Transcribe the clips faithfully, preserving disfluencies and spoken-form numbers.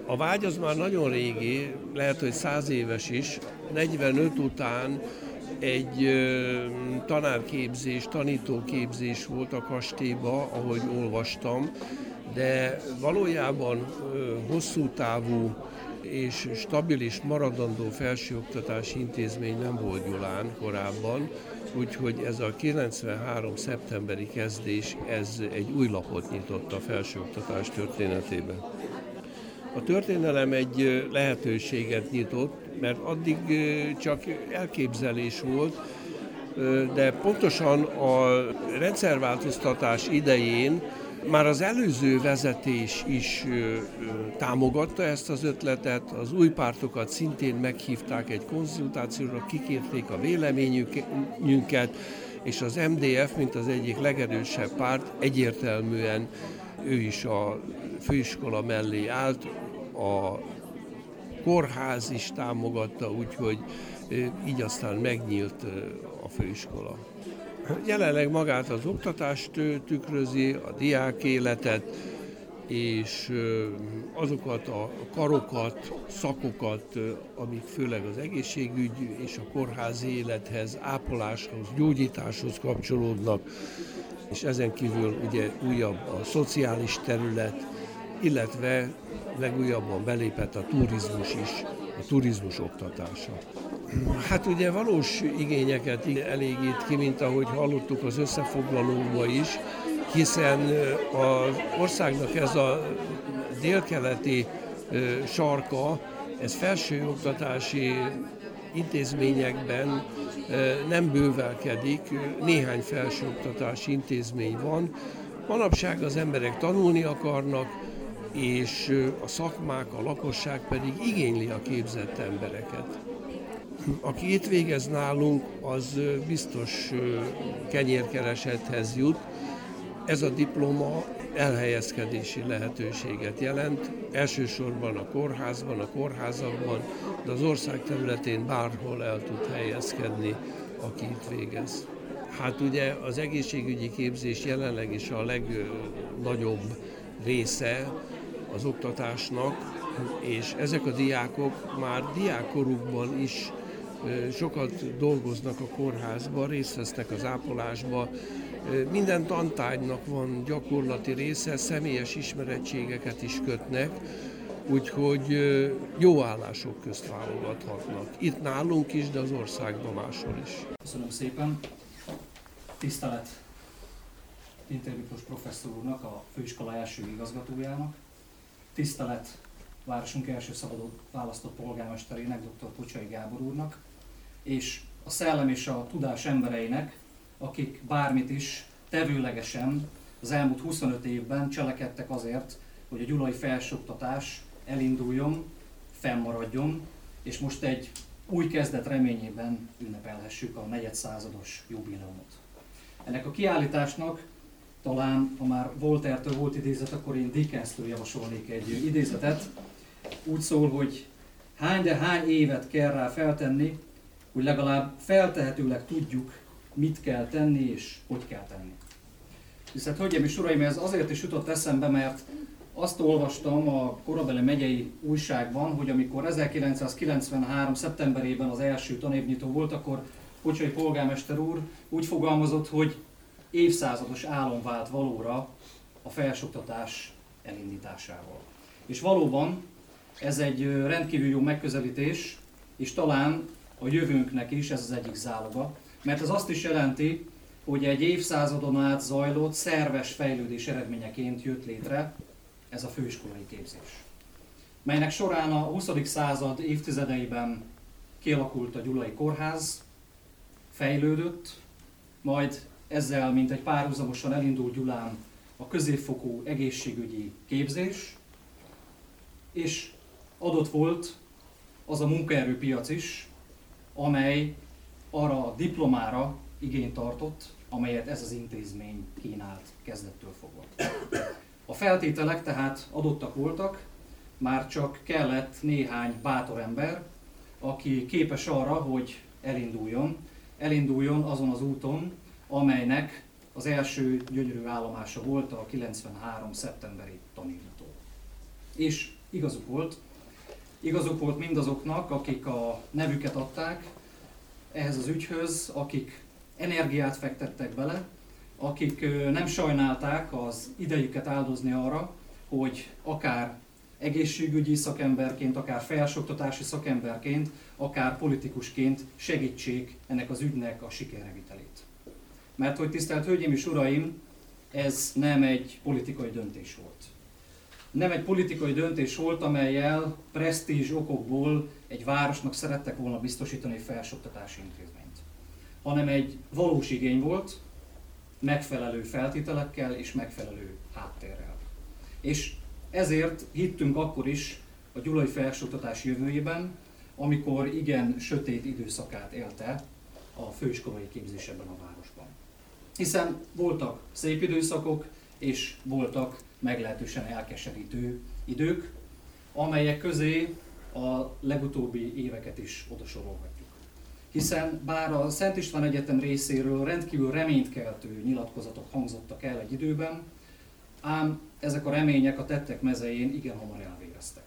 A vágy az már nagyon régi, lehet, hogy száz éves is. negyvenöt után egy ö, tanárképzés, tanítóképzés volt a kastélyba, ahogy olvastam, de valójában ö, hosszú távú és stabil és maradandó felsőoktatási intézmény nem volt Gyulán korábban, úgyhogy ez a kilencvenhárom szeptemberi kezdés, ez egy új lapot nyitott a felsőoktatás történetében. A történelem egy lehetőséget nyitott, mert addig csak elképzelés volt, de pontosan a rendszerváltoztatás idején már az előző vezetés is támogatta ezt az ötletet, az új pártokat szintén meghívták egy konzultációra, kikérték a véleményünket, és az em dé ef, mint az egyik legerősebb párt, egyértelműen ő is a főiskola mellé állt, a kórház is támogatta, úgyhogy így aztán megnyílt a főiskola. Jelenleg magát az oktatást tükrözi, a diák életet, és azokat a karokat, szakokat, amik főleg az egészségügy és a kórházi élethez, ápoláshoz, gyógyításhoz kapcsolódnak, és ezen kívül ugye újabb a szociális terület, illetve legújabban belépett a turizmus is, a turizmus oktatása. Hát ugye valós igényeket elégít ki, mint ahogy hallottuk az összefoglalóban is, hiszen az országnak ez a délkeleti sarka, ez felsőoktatási intézményekben nem bővelkedik, néhány felsőoktatási intézmény van. Manapság az emberek tanulni akarnak, és a szakmák, a lakosság pedig igényli a képzett embereket. Aki itt végez nálunk, az biztos kenyérkeresethez jut. Ez a diploma elhelyezkedési lehetőséget jelent, elsősorban a kórházban, a kórházakban, de az ország területén bárhol el tud helyezkedni, aki itt végez. Hát ugye az egészségügyi képzés jelenleg is a legnagyobb része az oktatásnak, és ezek a diákok már diákkorukban is sokat dolgoznak a kórházban, részt vesznek az ápolásba. Minden tantárgynak van gyakorlati része, személyes ismerettségeket is kötnek, úgyhogy jó állások közt válogathatnak. Itt nálunk is, de az országban máshol is. Köszönöm szépen. Tisztelet Pintér Miklós professzor úrnak, a főiskola első igazgatójának. Tisztelet városunk első szabadon választott polgármesterének, dr. Pocsai Gábor úrnak, és a szellem és a tudás embereinek, akik bármit is tevőlegesen az elmúlt huszonöt évben cselekedtek azért, hogy a gyulai felsőoktatás elinduljon, fennmaradjon, és most egy új kezdet reményében ünnepelhessük a negyedszázados jubileumot. Ennek a kiállításnak talán, ha már Voltaire-től volt idézet, akkor én Dickens-től javasolnék egy idézetet. Úgy szól, hogy hány de hány évet kell rá feltenni, hogy legalább feltehetőleg tudjuk, mit kell tenni és hogy kell tenni. Viszont, hölgyeim és uraim, ez azért is jutott eszembe, mert azt olvastam a korabeli megyei újságban, hogy amikor ezerkilencszázkilencvenhárom. szeptemberében az első tanévnyitó volt, akkor Pocsai polgármester úr úgy fogalmazott, hogy évszázados álom vált valóra a felsőoktatás elindításával. És valóban ez egy rendkívül jó megközelítés, és talán a jövőnknek is ez az egyik záloga, mert ez azt is jelenti, hogy egy évszázadon át zajlott, szerves fejlődés eredményeként jött létre ez a főiskolai képzés, melynek során a huszadik század évtizedeiben kialakult a Gyulai Kórház, fejlődött, majd ezzel mint egy párhuzamosan elindult Gyulán a középfokú egészségügyi képzés, és adott volt az a munkaerőpiac is, amely arra a diplomára igényt tartott, amelyet ez az intézmény kínált kezdettől fogva. A feltételek tehát adottak voltak, már csak kellett néhány bátor ember, aki képes arra, hogy elinduljon, elinduljon azon az úton, amelynek az első gyönyörű állomása volt a kilencvenhárom. szeptemberi tanévnyitó. És igazuk volt. Igazuk volt mindazoknak, akik a nevüket adták ehhez az ügyhöz, akik energiát fektettek bele, akik nem sajnálták az idejüket áldozni arra, hogy akár egészségügyi szakemberként, akár felsőoktatási szakemberként, akár politikusként segítsék ennek az ügynek a sikerrevitelét. Mert hogy tisztelt Hölgyeim és Uraim, ez nem egy politikai döntés volt. Nem egy politikai döntés volt, amellyel presztízs okokból egy városnak szerettek volna biztosítani egy felsőoktatási intézményt, hanem egy valós igény volt, megfelelő feltételekkel és megfelelő háttérrel. És ezért hittünk akkor is a gyulai felsőoktatás jövőjében, amikor igen sötét időszakát élte a főiskolai képzés ebben a városban. Hiszen voltak szép időszakok, és voltak meglehetősen elkeserítő idők, amelyek közé a legutóbbi éveket is odasorolhatjuk. Hiszen bár a Szent István Egyetem részéről rendkívül reménykeltő nyilatkozatok hangzottak el egy időben, ám ezek a remények a tettek mezején igen hamar elvéreztek.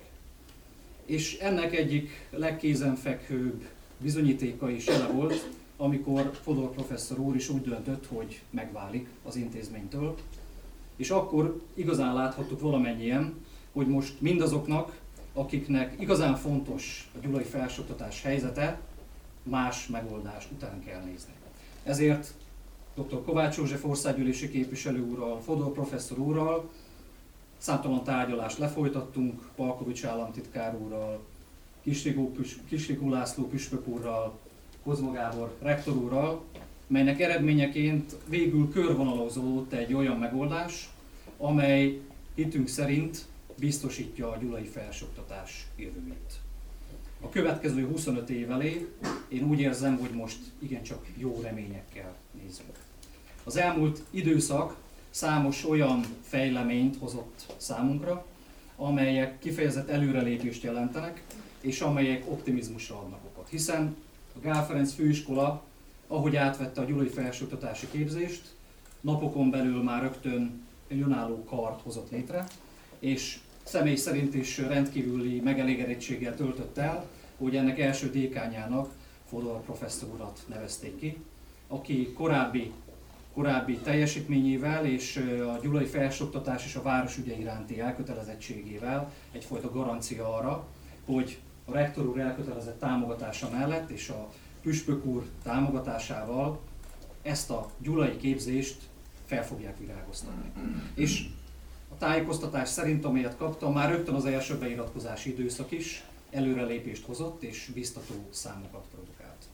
És ennek egyik legkézenfekvőbb bizonyítéka is jele volt, amikor Fodor professzor úr is úgy döntött, hogy megválik az intézménytől, és akkor igazán láthattuk valamennyien, hogy most mindazoknak, akiknek igazán fontos a gyulai felsőoktatás helyzete, más megoldás után kell nézni. Ezért dr. Kovács József országgyűlési képviselő úrral, Fodor professzor úrral számtalan tárgyalást lefolytattunk, Palkovics államtitkár úrral, Kisrigó, Kisrigó László püspök úrral, Kozma Gábor rektor úrral, melynek eredményeként végül körvonalazódott egy olyan megoldás, amely hitünk szerint biztosítja a gyulai felsőoktatás jövőjét. A következő huszonöt év elé én úgy érzem, hogy most igencsak jó reményekkel nézünk. Az elmúlt időszak számos olyan fejleményt hozott számunkra, amelyek kifejezett előrelépést jelentenek, és amelyek optimizmusra adnak okot. Hiszen a Gál Ferenc főiskola, ahogy átvette a gyulai felsőoktatási képzést, napokon belül már rögtön egy önálló kart hozott létre, és személy szerint is rendkívüli megelégedettséggel töltött el, hogy ennek első dékányának Fodor professzor urat nevezték ki, aki korábbi, korábbi teljesítményével és a gyulai felsőoktatás és a város ügye iránti elkötelezettségével egyfajta garancia arra, hogy a rektor úr elkötelezett támogatása mellett és a püspök úr támogatásával ezt a gyulai képzést fel fogják virágoztatni. És a tájékoztatás szerint, amelyet kaptam, már rögtön az első beiratkozási időszak is előrelépést hozott és biztató számokat produkált.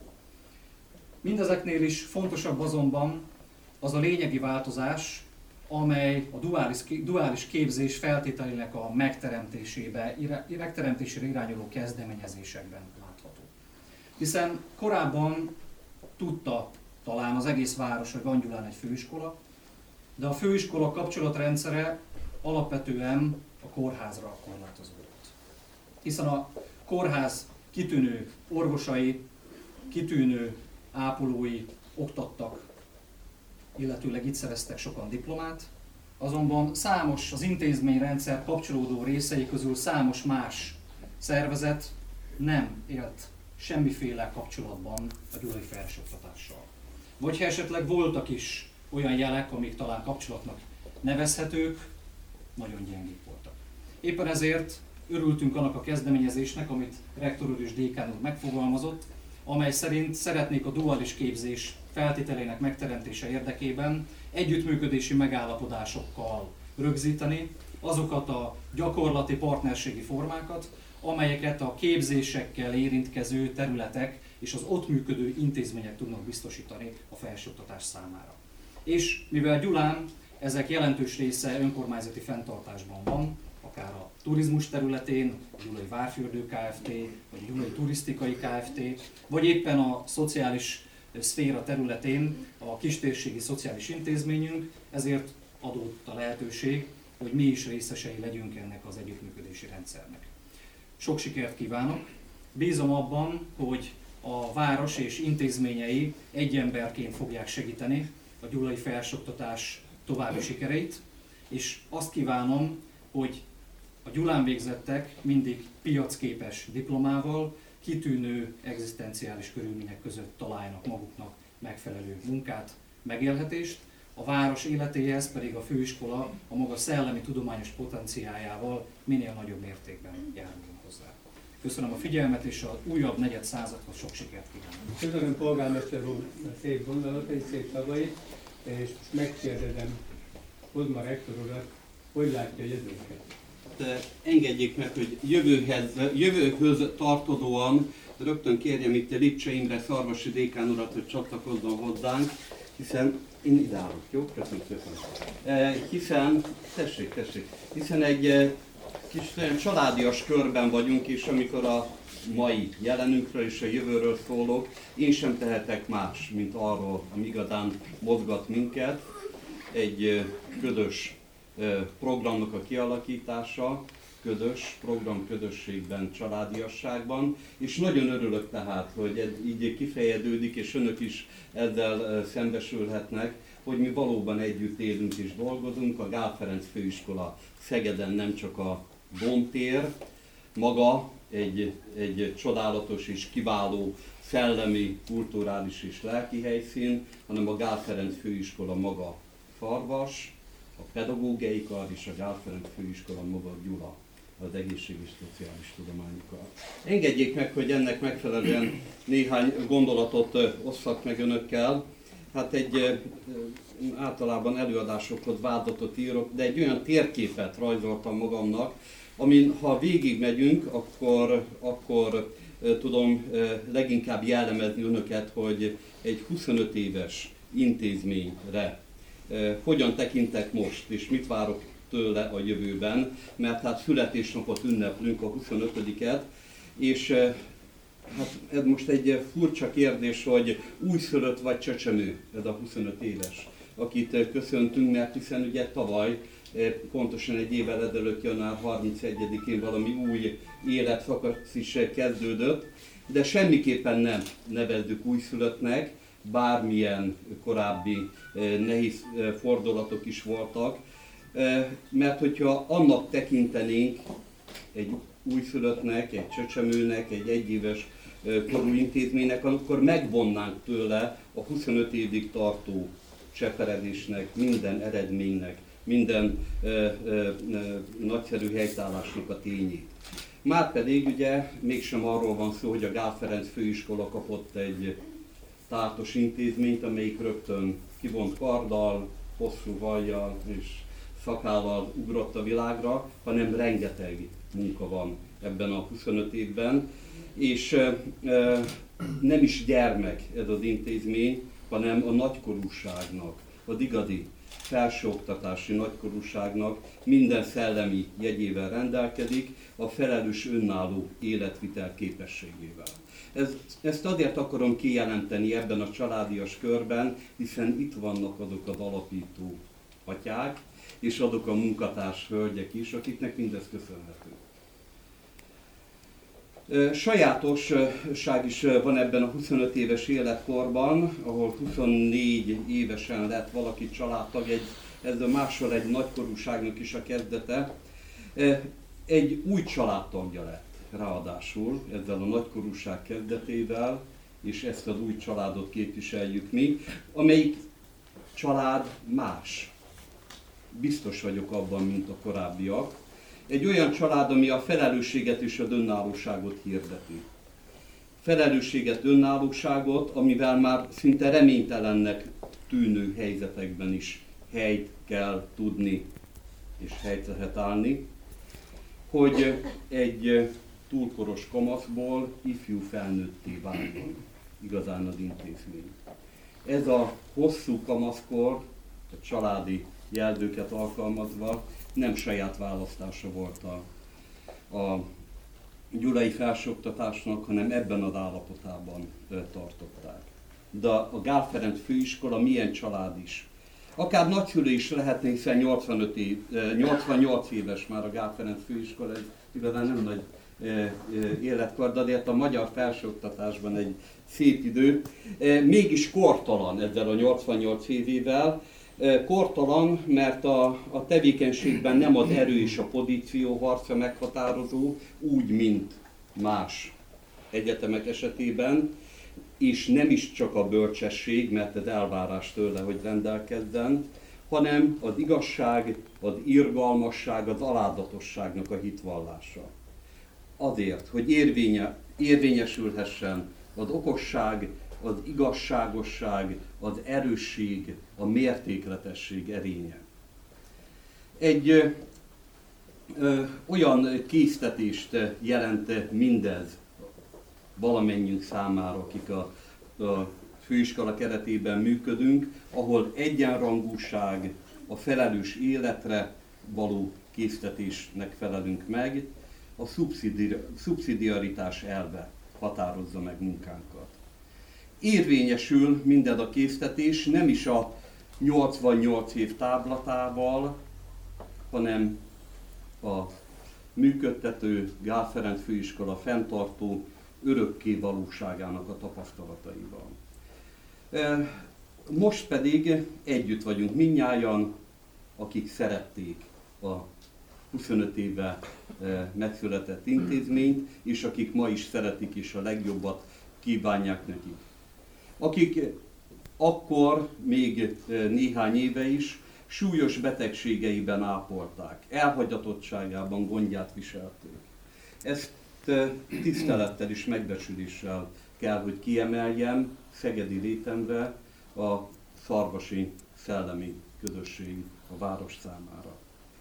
Mindezeknél is fontosabb azonban az a lényegi változás, amely a duális, duális képzés feltételének a megteremtésébe, megteremtésére irányuló kezdeményezésekben látható. Hiszen korábban tudta talán az egész város, hogy van Gyulán egy főiskola, de a főiskola kapcsolatrendszere alapvetően a kórházra korlátozódott. Hiszen a kórház kitűnő orvosai, kitűnő ápolói oktattak, illetőleg itt szereztek sokan diplomát, azonban számos az intézményrendszer kapcsolódó részei közül számos más szervezet nem élt semmiféle kapcsolatban a gyulai felsőoktatással. Vagy ha esetleg voltak is olyan jelek, amik talán kapcsolatnak nevezhetők, nagyon gyengék voltak. Éppen ezért örültünk annak a kezdeményezésnek, amit rektor úr és dékán úr megfogalmazott, amely szerint szeretnék a duális képzés feltételeinek megteremtése érdekében együttműködési megállapodásokkal rögzíteni azokat a gyakorlati partnerségi formákat, amelyeket a képzésekkel érintkező területek és az ott működő intézmények tudnak biztosítani a felsőoktatás számára. És mivel Gyulán ezek jelentős része önkormányzati fenntartásban van, akár a turizmus területén, a Gyulai Várfürdő Kft., vagy a Gyulai Turisztikai Kft., vagy éppen a szociális szféra területén a kistérségi szociális intézményünk, ezért adódott a lehetőség, hogy mi is részesei legyünk ennek az együttműködési rendszernek. Sok sikert kívánok! Bízom abban, hogy a város és intézményei egy emberként fogják segíteni a gyulai felsőoktatás további sikereit, és azt kívánom, hogy a A Gyulán végzettek mindig piacképes diplomával, kitűnő egzisztenciális körülmények között találnak maguknak megfelelő munkát, megélhetést, a város életéhez pedig a főiskola a maga szellemi tudományos potenciájával minél nagyobb mértékben járuljon hozzá. Köszönöm a figyelmet, és az újabb negyed századhoz sok sikert kívánok. Köszönöm polgármester úr szép gondolatait, szép szavait, és most megkérdezem Kozma rektor urat, hogy látja a jövőket. Engedjék meg, hogy jövőhez, jövőhöz tartozóan rögtön kérjem itt Lipcse Imre Szarvasi dékán urat, hogy csatlakozzon hozzánk, hiszen én ide állok, jó? Köszönöm szépen. Hiszen, tessék, tessék, hiszen egy kis családias körben vagyunk, és amikor a mai jelenünkről és a jövőről szólok, én sem tehetek más, mint arról, ami igazán mozgat minket. Egy közös programnak a kialakítása, közös program közösségben, családiasságban, és nagyon örülök tehát, hogy ez így kifejeződik, és önök is ezzel szembesülhetnek, hogy mi valóban együtt élünk és dolgozunk. A Gál Ferenc Főiskola Szegeden nem csak a Dómtér, maga egy, egy csodálatos és kiváló szellemi, kulturális és lelki helyszín, hanem a Gál Ferenc Főiskola maga Szarvas, a pedagógiai kar és a Gál Ferenc Főiskola maga Gyula, az egészség és szociális tudományokkal. Engedjék meg, hogy ennek megfelelően néhány gondolatot osszak meg önökkel. Hát egy általában előadásokhoz vádatot írok, de egy olyan térképet rajzoltam magamnak, amin ha végigmegyünk, akkor, akkor tudom leginkább jellemezni önöket, hogy egy huszonöt éves intézményre hogyan tekintek most, és mit várok tőle a jövőben, mert hát születésnapot ünneplünk, a huszonötödiket, és hát ez most egy furcsa kérdés, hogy újszülött vagy csecsemő ez a huszonöt éves, akit köszöntünk, mert hiszen ugye tavaly, pontosan egy évvel ezelőtt, január harmincegyedikén valami új életszakasz is kezdődött, de semmiképpen nem nevezzük újszülöttnek, bármilyen korábbi nehéz fordulatok is voltak, mert hogyha annak tekintenénk egy újszülöttnek, egy csecsemőnek, egy egyéves korú intézménynek, akkor megvonnánk tőle a huszonöt évig tartó cseperedésnek, minden eredménynek, minden ö, ö, ö, nagyszerű helytállásnak a tényét. Márpedig ugye mégsem arról van szó, hogy a Gál Ferenc Főiskola kapott egy tártos intézményt, amelyik rögtön kivont karddal, hosszú vajjal és szakállal ugrott a világra, hanem rengeteg munka van ebben a huszonöt évben, és e, e, nem is gyermek ez az intézmény, hanem a nagykorúságnak, az igazi felsőoktatási nagykorúságnak minden szellemi jegyével rendelkezik, a felelős önálló életvitel képességével. Ez, ezt azért akarom kijelenteni ebben a családias körben, hiszen itt vannak azok az alapító atyák, és azok a munkatárs hölgyek is, akiknek mindez köszönhető. Sajátosság is van ebben a huszonöt éves életkorban, ahol huszonnégy évesen lett valaki családtag, egy, ez a máshol egy nagykorúságnak is a kezdete. Egy új családtagja lett ráadásul ezzel a nagykorúság kezdetével, és ezt az új családot képviseljük mi, amelyik család más. Biztos vagyok abban, mint a korábbiak. Egy olyan család, ami a felelősséget és az önállóságot hirdeti. Felelősséget, önállóságot, amivel már szinte reménytelennek tűnő helyzetekben is helyt kell tudni, és helyt lehet állni, hogy egy túlkoros kamaszból ifjú felnőtté váljon igazán az intézmény. Ez a hosszú kamaszkor, a családi jelzőket alkalmazva, nem saját választása volt a, a gyulai felsőoktatásnak, hanem ebben az állapotában tartották. De a Gál Ferenc Főiskola milyen család is. Akár nagyszülő is lehetne, hiszen nyolcvanöt év, nyolcvannyolc éves már a Gál Ferenc Főiskola, ez igazán nem nagy életkor, de azért a magyar felsőoktatásban egy szép idő. Mégis kortalan ezzel a nyolcvannyolc évével, Kortalan, mert a, a tevékenységben nem az erő és a pozíció harca meghatározó, úgy, mint más egyetemek esetében, és nem is csak a bölcsesség, mert ez elvárás tőle, hogy rendelkezzen, hanem az igazság, az irgalmasság, az alázatosságnak a hitvallása. Azért, hogy érvénye, érvényesülhessen az okosság, az igazságosság, az erősség, a mértékletesség erénye. Egy ö, ö, olyan késztetést jelent mindez valamennyiünk számára, akik a, a főiskola keretében működünk, ahol egyenrangúság, a felelős életre való késztetésnek felelünk meg, a szubszidi, szubszidiaritás elve határozza meg munkánkat. Érvényesül mindez a késztetés nem is a nyolcvannyolc év táblatával, hanem a működtető Gál Ferenc főiskola fenntartó örökké valóságának a tapasztalataival. Most pedig együtt vagyunk mindnyájan, akik szerették a huszonöt éve megszületett intézményt, és akik ma is szeretik és a legjobbat kívánják nekik. Akik akkor még néhány éve is súlyos betegségeiben ápolták, elhagyatottságában gondját viselték. Ezt tisztelettel és megbecsüléssel kell, hogy kiemeljem szegedi létemre a szarvasi szellemi közösség a város számára.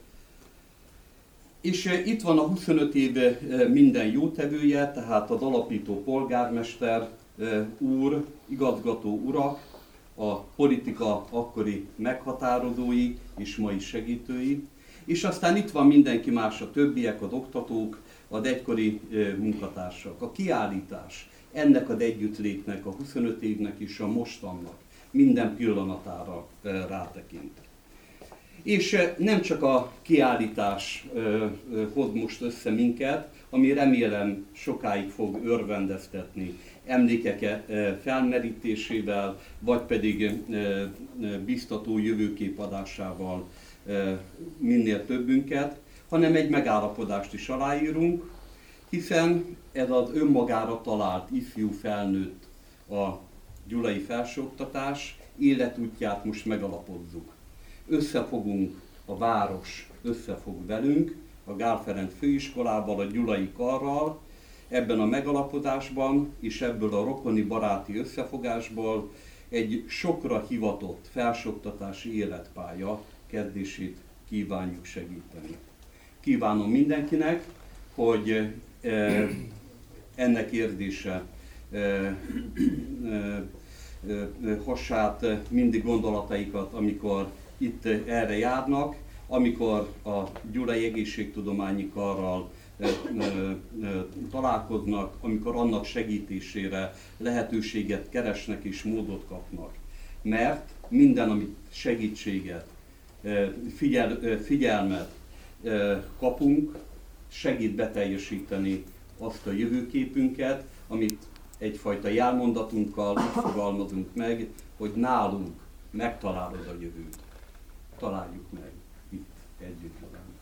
És itt van a huszonöt év minden jótevője, tehát az alapító polgármester úr, igazgató urak, a politika akkori meghatározói és mai segítői, és aztán itt van mindenki más, a többiek, az oktatók, az egykori munkatársak. A kiállítás ennek az együttlétnek, a huszonöt évnek és a mostannak minden pillanatára rátekint. És nem csak a kiállítás hoz most össze minket, ami remélem sokáig fog örvendeztetni emlékek felmerítésével, vagy pedig biztató jövőkép adásával minél többünket, hanem egy megállapodást is aláírunk, hiszen ez az önmagára talált ifjú felnőtt a gyulai felsőoktatás életútját most megalapozzuk. Összefogunk, a város összefog velünk, a Gál Ferenc főiskolával, a gyulai karral, ebben a megalapodásban és ebből a rokoni baráti összefogásból egy sokra hivatott felsőoktatási életpálya kezdését kívánjuk segíteni. Kívánom mindenkinek, hogy ennek érzése hossát mindig gondolataikat, amikor itt erre járnak, amikor a Gyulai Egészségtudományi Karral találkoznak, amikor annak segítésére lehetőséget keresnek és módot kapnak. Mert minden, amit segítséget, figyel, figyelmet kapunk, segít beteljesíteni azt a jövőképünket, amit egyfajta jelmondatunkkal úgy fogalmazunk meg, hogy nálunk megtalálod a jövőt. Találjuk meg itt együtt velem.